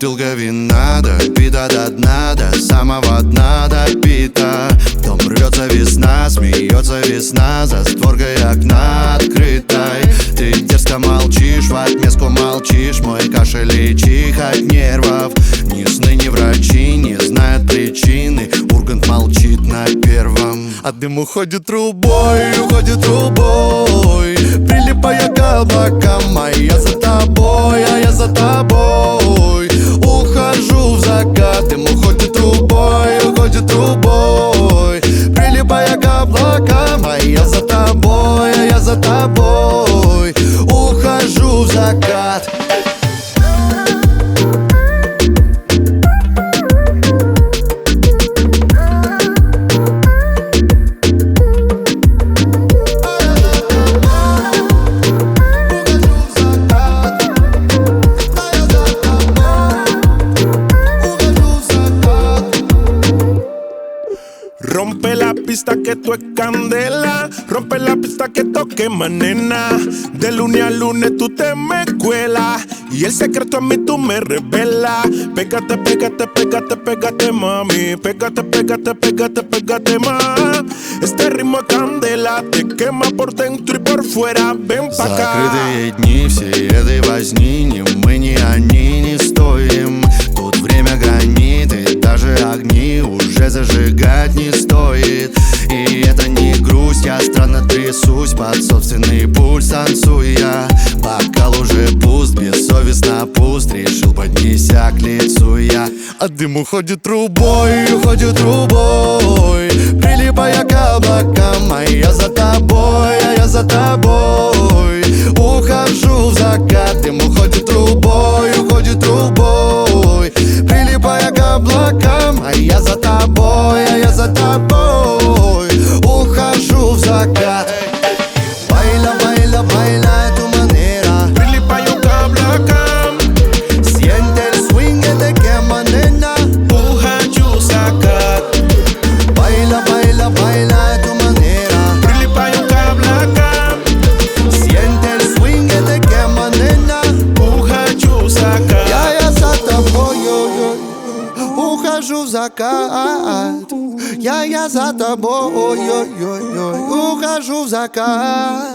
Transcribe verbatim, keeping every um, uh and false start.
Бутылка вина допита до дна, до самого дна допита. Дом рвется весна, смеется весна, за створкой окна открытой. Ты дерзко молчишь, в отместку молчишь, мой кашель и чих от нервов. Ни сны, ни врачи не знают причины, Ургант молчит на первом. А дым уходит трубой, уходит трубой, прилипая к облакам. А я за тобой, а я за тобой ухожу в закат. Дым уходит трубой, уходит трубой, прилипая к облакам. А я за тобой, а я за тобой ухожу в закат. Rompe la pista que tú es candela, rompe la pista que toque manena. De lunes a lunes tú te me cuelas y el secreto a mí tú me revelas. Pégate, pégate, pégate, pégate mami, pégate, pégate, pégate, pégate más. Este ritmo es candela, te quema por dentro y por fuera, ven pa' acá. Закрытые дни всей этой возни, ни мы, ни они не стоим. Тут время гранит, и даже огни уже зажигать не стоит. И это не грусть, я странно трясусь под собственный пульс, танцуя. Бокал уже пуст, бессовестно пуст, решил поднеся к лицу я. А дым уходит трубой, уходит трубой, прилипая к облакам. А я за тобой, а я за тобой ухожу в закат. Дым уходит трубой, уходит трубой, прилипая к облакам. А я за тобой, а я за тобой ухожу в закат. Baila, baila, baila de tu manera, Prilipayo к облакам, siente el swing que te quema, nena. ухожу в закат. Baila, baila, baila de tu manera, Prilipayo к облакам, siente el swing que te quema, nena. ухожу в закат. Я, я за тобой, ой, ой, ухожу в закат. Я, я за тобой, ой, ой, ой, ухожу в закат.